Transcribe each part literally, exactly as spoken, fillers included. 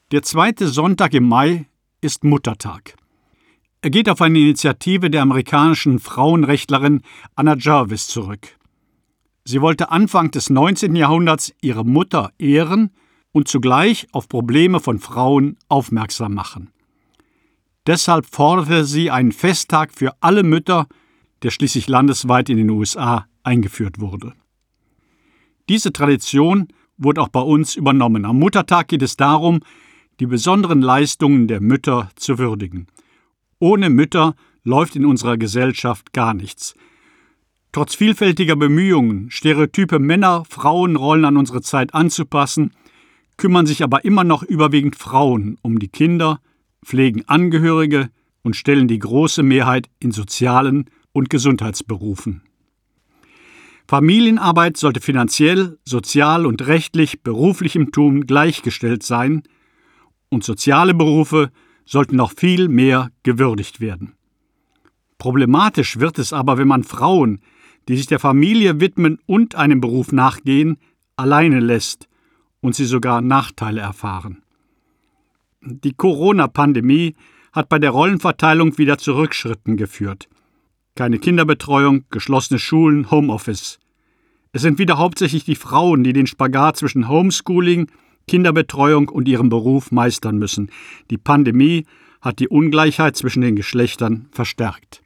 Der zweite Sonntag im Mai ist Muttertag. Er geht auf eine Initiative der amerikanischen Frauenrechtlerin Anna Jarvis zurück. Sie wollte Anfang des neunzehnten Jahrhunderts ihre Mutter ehren und zugleich auf Probleme von Frauen aufmerksam machen. Deshalb forderte sie einen Festtag für alle Mütter, der schließlich landesweit in den U S A eingeführt wurde. Diese Tradition wurde auch bei uns übernommen. Am Muttertag geht es darum, die besonderen Leistungen der Mütter zu würdigen. Ohne Mütter läuft in unserer Gesellschaft gar nichts. Trotz vielfältiger Bemühungen, stereotype Männer-Frauen-Rollen an unsere Zeit anzupassen, kümmern sich aber immer noch überwiegend Frauen um die Kinder, pflegen Angehörige und stellen die große Mehrheit in sozialen und Gesundheitsberufen. Familienarbeit sollte finanziell, sozial und rechtlich beruflichem Tun gleichgestellt sein und soziale Berufe sollten noch viel mehr gewürdigt werden. Problematisch wird es aber, wenn man Frauen, die sich der Familie widmen und einem Beruf nachgehen, alleine lässt und sie sogar Nachteile erfahren. Die Corona-Pandemie hat bei der Rollenverteilung wieder zu Rückschritten geführt. Keine Kinderbetreuung, geschlossene Schulen, Homeoffice. Es sind wieder hauptsächlich die Frauen, die den Spagat zwischen Homeschooling, Kinderbetreuung und ihrem Beruf meistern müssen. Die Pandemie hat die Ungleichheit zwischen den Geschlechtern verstärkt.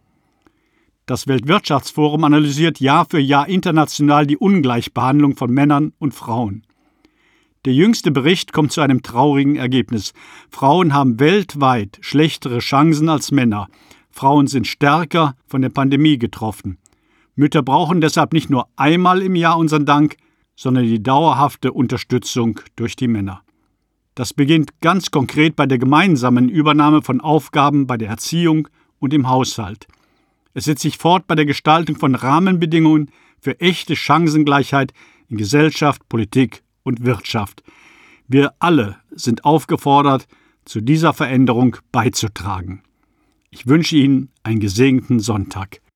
Das Weltwirtschaftsforum analysiert Jahr für Jahr international die Ungleichbehandlung von Männern und Frauen. Der jüngste Bericht kommt zu einem traurigen Ergebnis. Frauen haben weltweit schlechtere Chancen als Männer. Frauen sind stärker von der Pandemie getroffen. Mütter brauchen deshalb nicht nur einmal im Jahr unseren Dank, sondern die dauerhafte Unterstützung durch die Männer. Das beginnt ganz konkret bei der gemeinsamen Übernahme von Aufgaben bei der Erziehung und im Haushalt. Es setzt sich fort bei der Gestaltung von Rahmenbedingungen für echte Chancengleichheit in Gesellschaft, Politik und Wirtschaft. Wir alle sind aufgefordert, zu dieser Veränderung beizutragen. Ich wünsche Ihnen einen gesegneten Sonntag.